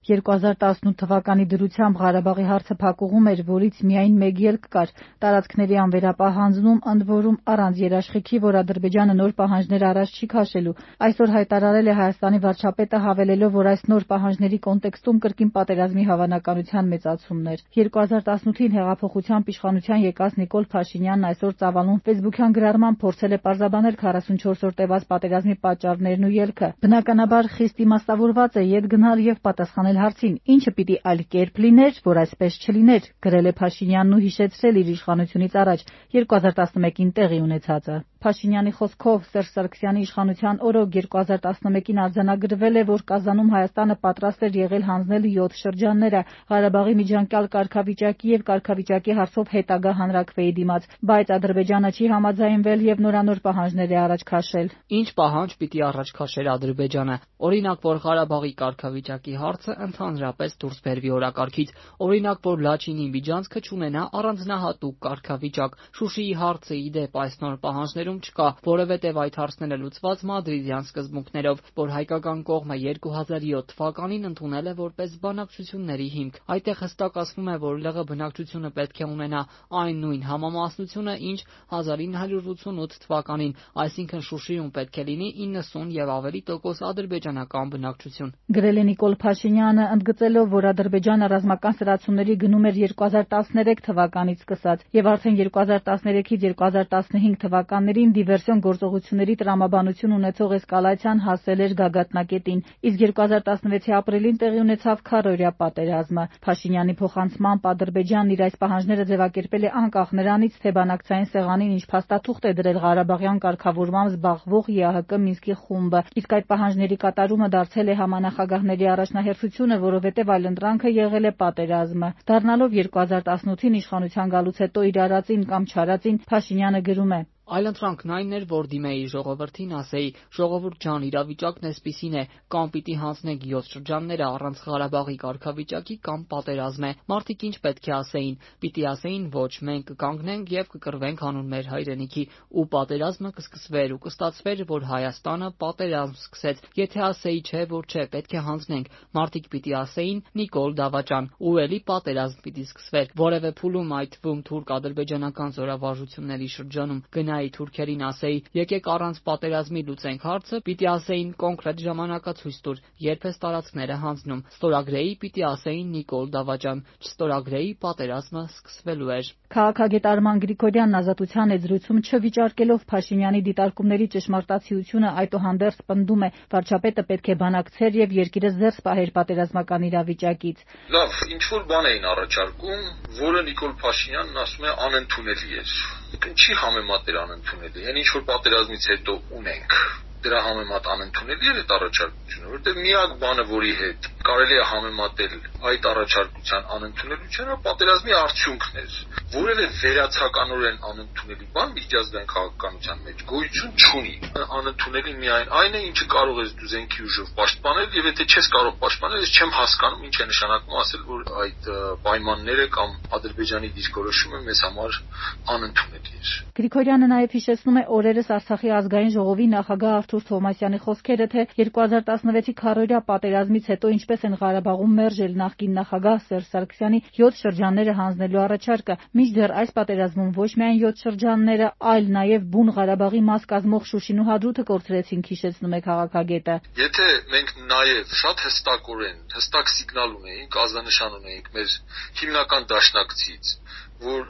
2018 թվականի դրությամբ Ղարաբաղի հարցը փակուղում էր, որից միայն մեկ ելք կար՝ տարածքների անվերապահանջում, ընդ որում առանց երաշխիքի, որ Ադրբեջանը նոր պահանջներ առաջ չի քաշելու։ Այսօր հայտարարել է Հայաստանի վարչապետը, հավելելով, որ այս նոր պահանջների կոնտեքստում կրկին պատերազմի հավանականության մեծացումն էր։ 2018-ին հեղափոխությամբ իշխանության եկած Նիկոլ Փաշինյանն այսօր ծավալուն ֆեյսբուքյան գրառմամբ փորձել է պարզաբանել 44 օր տևած պատերազմի պատճառներն ու ելքը։ Բնականաբար խիստ իմաստավորված է ետ գնալ եւ պատասխանել հարցին՝ ինչը պիտի այլ կերպ լիներ, որ այսպես չլիներ, գրել է Փաշինյանն ու հիշեցրել իր իշխանությունից առաջ 2011-ին տեղի ունեցածը։ Փաշինյանի խոսքով Սերժ Սարգսյանի իշխանության օրոք 2011-ին արձանագրվել է, որ Կազանում Հայաստանը պատրաստ էր եղել հանձնել 7 շրջանները Ղարաբաղի միջանկյալ կարգավիճակի եւ կարգավիճակի հարցով հետագա հանրաքվեի դիմաց, բայց Ադրբեջանը չի համաձայնվել եւ նորանոր պահանջներ է առաջ քաշել։ Ինչ պահանջ պիտի առաջ քաշեր Ադրբեջանը։ Օրինակ, որ Ղարաբաղի կարգավիճակի հարցը ընդհանրապես դուրս բերվի օրակարգից, օրինակ, որ Լաչինի միջանցքը չունենա առանձնահատուկ կարգավիճակ։ Շուշիի հարցը ի դեպ այս նոր պահանջներում չկա, որովհետև այդ հարցները լուծված մադրիդյան սկզբունքներով, որ հայկական կողմը 2007 թվականին ընդունել է որպես բանակցությունների հիմք։ Այդտեղ հստակ ասվում է, որ ԼՂ բնակչությունը պետք է ունենա այն նույն համամասնությունը, ինչ 1988 թվականին, այսինքն Շուշիում պետք է լինի 90 եւ ավելի տոկոս ադրբեջանական բնակչություն։ Գրել է Նիկոլ Փաշինյանը, ընդգծելով, որ Ադրբեջանը ռազմական սրացումների գնում էր 2013 թվականից սկսած եւ արդեն 2013-ից 2015 թվականներին դիվերսիոն գործողությունների տրամաբանություն ունեցող էսկալացիան հասել էր գագաթնակետին, իսկ 2016-ի ապրիլին տեղի ունեցավ քառօրյա պատերազմը։ Փաշինյանի փոխանցմամբ Ադրբեջանն իր այս պահանջները ձևակերպել է անկախ նրանից, թե բանակցային սեղանին ինչ փաստաթուղթ է դրել Ղարաբաղյան կարգավորմամբ զբաղվող ԵԱՀԿ Մինսկի խումբը, իսկ այդ պահանջների կատարումը դարձել է համանախագահների առաջնահերթությունը, որովհետև այլընտրանքը եղել է պատերազմը։ Դառնալով 2018-ին իշխանության գալուց հետո իր արածին կամ չարածին, Փաշինյանը գրում է. Այլընտրանքն այն էր, որ դիմեի ժողովրդին, ասեի՝ ժողովուրդ ջան, իրավիճակն էսպիսին է, կամ պիտի հանձնենք 7 շրջանները առանց Ղարաբաղի կարգավիճակի, կամ պատերազմ է։ Մարդիկ ինչ պետք է ասեին։ Պիտի ասեին ոչ, մենք կկանգնենք եւ կկռվենք հանուն մեր հայրենիքի, ու պատերազմը կսկսվեր ու կստացվեր, որ Հայաստանը պատերազմ սկսեց։ Եթե ասեի չէ, որ չէ, պետք է հանձնենք, մարդիկ պիտի ասեին Նիկոլ Դավաճան, ու էլի պատերազմ պիտի սկսվեր։ Որևէ փուլում, այդ թվում թուրք-ադրբեջանական զորավարժությունների շրջանում գնայի թուրքերին ասեի՝ եկեք առանց պատերազմի լուծենք հարցը, պիտի ասեին կոնկրետ ժամանակացույց տուր, երբ ես տարածքները հանձնում։ Ստորագրեի, պիտի ասեին Նիկոլ Դավաճան, չստորագրեի, պատերազմը սկսվելու էր։ Քաղաքագետ Արման Գրիգորյանն Ազատության էջրույցում չվիճարկելով Փաշինյանի դիտարկումների ճշմարտացիությունը, այդուհանդերձ պնդում է, վարչապետը պետք է բանակցեր եւ երկիրը զերծ պահեր պատերազմական իրավիճակից։ Լավ, ինչ որ բան էին առաջարկում, որը Նիկոլ Փաշինյանն ասում է անընդունելի էր։ Ինչի համեմատ էր անընդունելի։ Այն ինչ որ պատերազմից հետո ունենք, դրա համեմատ անընդունելի էր այդ առաջարկությունը, որովհետև միակ բանը, որի հետ կարելի է համեմատել այդ առաջարկության անընդունելությունը, պատերազմի արդյունքն էր։ Որևէ վերացականորեն անընդունելի բան միջազգային քաղաքականության մեջ գոյություն չունի։ Անընդունելի միայն այն է, ինչը կարող ես դու զենքի ուժով պաշտպանել, եւ եթե չես կարող պաշտպանել, ես չեմ հասկանում ինչ է նշանակում ասել, որ այդ պայմանները կամ Ադրբեջանի դիրքորոշումը մեզ համար անընդունելի էր։ Գրիգորյանը նաև հիշեցնում է օրերս Արցախի ազգային ժողովի նախագահ Արթուր Թովմասյանի խոսքերը, թե 2016-ի քառօրյա պատերազմից հետո ինչպես են Ղարաբաղում մերժել նախկին նախագահ Սերժ Սարգսյանի 7 շրջանները հանձնելու առաջարկը։ Մինչդեռ այս պատերազմում ոչ միայն 7 շրջանները, այլ նաև բուն Ղարաբաղի մաս կազմող Շուշին ու Հադրութը կորցրեցին, հիշեցնում է քաղաքագետը։ Եթե մենք նաև շատ հստակ սիգնալ ունեինք, ազդանշան ունեինք մեր հիմնական դաշնակցից, որ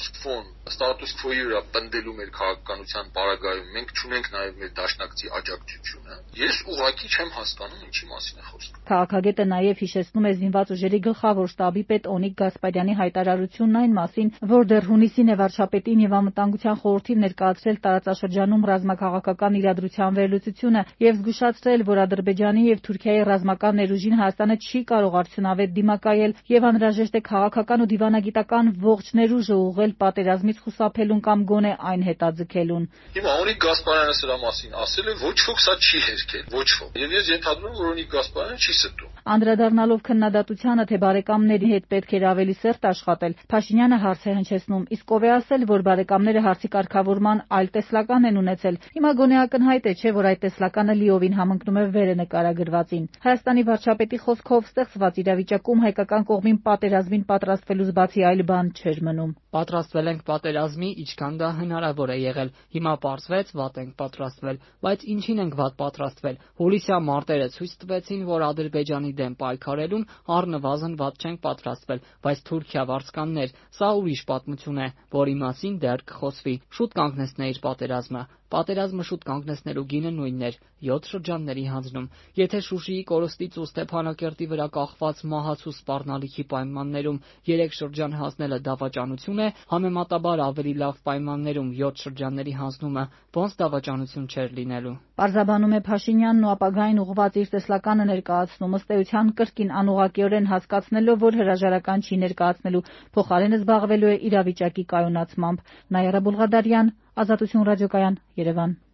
ստատուս քվոյի վրա պնդելու մեր քաղաքականության պարագայում մենք չունենք նաև մեր դաշնակցի աջակցությունը, ես ուղղակի չեմ հասկանում ինչի մասին է խոսքը։ Քաղաքագետը նաև հիշեցնում է զինված ուժերի գլխավոր շտաբի պետ Օնիկ Գասպարյանի հայտարարությունն այն մասին, որ դեռ հունիսին է վարչապետին եւ անվտանգության խորհրդին ներկայացրել տարածաշրջանում ռազմաքաղաքական իրադրության վերլուծությունը եւ զգուշացրել, որ Ադրբեջանի եւ Թուրքիայի ռազմական ներուժին Հայաստանը չի կարող արդյունավետ դիմակայել եւ անհրաժեշտ է քաղաքական ու դիվանագիտական ողջ ներուժը ուղղել պատերազմից խուսափելուն կամ գոնե այն հետաձգելուն։ Հիմա Օնիկ Գասպարյանը սրա մասին ասել է, ոչ ոք սա չի հերքել, ոչ ոք։ Եվ ես ենթադրում եմ, որ Օնիկ Գասպարյանը չի ստում։ Անդրադառնալով քննադատությանը, թե բարեկամների հետ պետք էր ավելի սերտ աշխատել, Փաշինյանը հարց է հնչեցնում, իսկ ով է ասել, որ բարեկամները հարցի կարգավորման այլ տեսլական են ունեցել։ Հիմա գոնե ակնհայտ է, չէ, որ այդ տեսլականը լիովին համընկնում է վերը նկարագրվածին։ Հայաստանի վարչապետի խոսքով ստեղծված իրավիճակում հայկական կողմին պատերազմին պատրաստվելուց բացի այլ բան չէր մնում։ Պատրաստվել ենք պատերազմի, ինչքան դա հնարավոր է եղել։ Հիմա պարզվեց, վատ ենք պատրաստվել, բայց ինչին ենք վատ պատրաստվել։ Հուլիսյան մարտերը ցույց տվեցին, որ Ադրբեջանի դեմ պայքարելուն առնվազն վատ չենք պատրաստվել, բայց Թուրքիա վարձկաններ, սա ուրիշ պատմություն է, որի մասին դեռ կխոսվի։ Շուտ կանգնեցնեիր պատերազմը։ Պատերազմը շուտ կանգնեցնելու գինը նույնն էր՝ 7 շրջանների հանձնում։ Եթե Շուշիի կորստից ու Ստեփանակերտի վրա կախված մահացու սպառնալիքի պայմաններում 3 շրջան հանձնելը դավաճանություն է, համեմատաբար ավելի լավ պայմաններում 7 շրջանների հանձնումը ոնց դավաճանություն չէր լինելու։ Պարզաբանում է Փաշինյանն ու ապագային ուղղված իր տեսլականը ներկայացնում, ըստ էության կրկին անուղղակիորեն հասկացնելով, որ հրաժարական չի ներկայացնելու, փոխարենը զբաղվելու է իրավիճակի կայունացմամբ։ Նայարա Բուլղադարյան, Ազատություն ռադիոկայան, Երևան։